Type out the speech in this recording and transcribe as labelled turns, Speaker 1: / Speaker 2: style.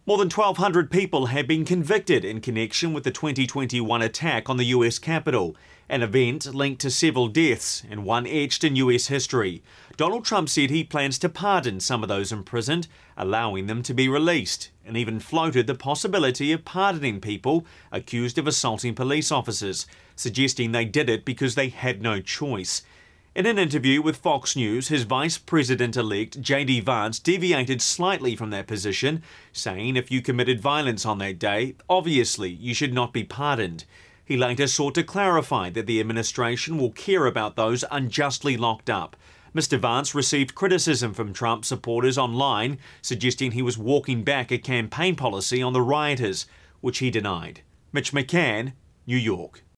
Speaker 1: More than 1,200 people have been convicted in connection with the 2021 attack on the US Capitol, an event linked to several deaths and one etched in US history. Donald Trump said he plans to pardon some of those imprisoned, allowing them to be released, and even floated the possibility of pardoning people accused of assaulting police officers, suggesting they did it because they had no choice. In an interview with Fox News, his Vice President-elect J.D. Vance deviated slightly from that position, saying if you committed violence on that day, obviously you should not be pardoned. He later sought to clarify that the administration will care about those unjustly locked up. Mr. Vance received criticism from Trump supporters online, suggesting he was walking back a campaign policy on the rioters, which he denied. Mitch McCann, New York.